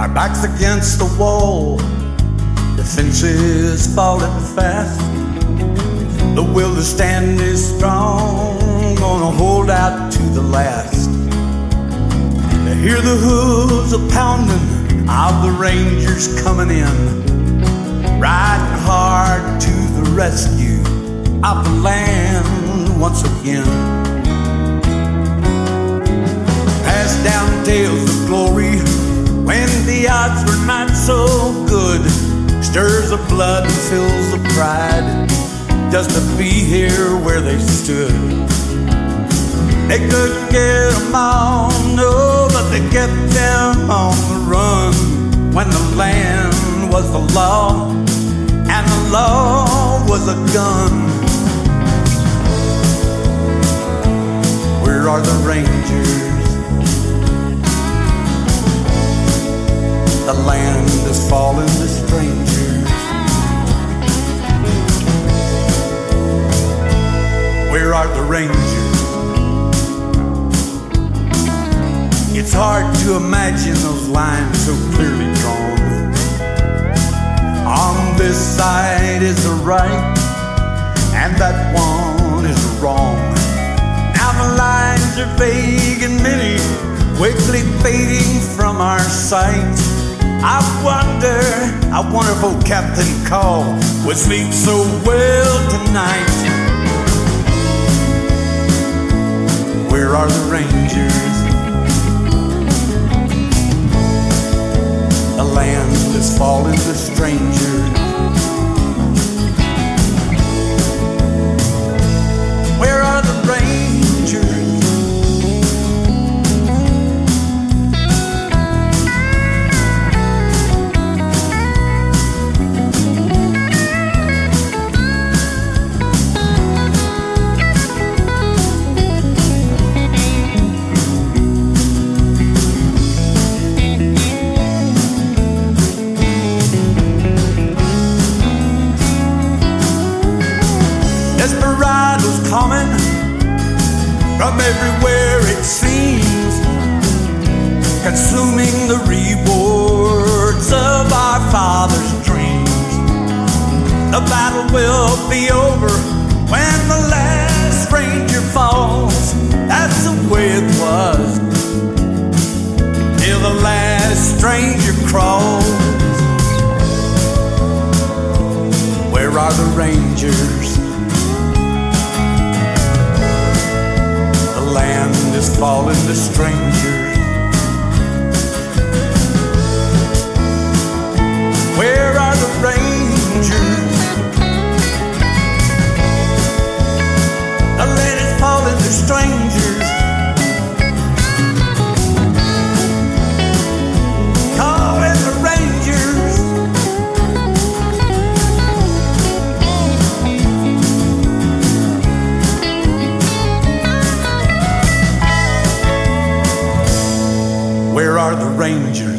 Our backs against the wall, the fence is falling fast. The will to stand is strong, gonna hold out to the last. To hear the hooves a pounding of the Rangers coming in, riding hard to the rescue of the land once again. Pass down tales of glory when the odds were not so good. Stirs the blood and fills the pride just to be here where they stood. They couldn't get them all, no, but they kept them on the run. When the land was the law and the law was a gun. Where are the Rangers? The land is falling to strangers. Where are the Rangers? It's hard to imagine those lines so clearly drawn. On this side is the right, and that one is the wrong. Now the lines are vague and many, quickly fading from our sight. I wonder if old Captain Call would sleep so well tonight. Where are the Rangers? The land is falling to strangers. Where are the Rangers? Desperados coming from everywhere it seems, consuming the rewards of our fathers' dreams. The battle will be over when the last Ranger falls. That's the way it was, till the last stranger crawls. Where are the Rangers? The land is falling to strangers. Where are the Rangers? The land is falling to strangers. Calling the Rangers. Where are the Rangers?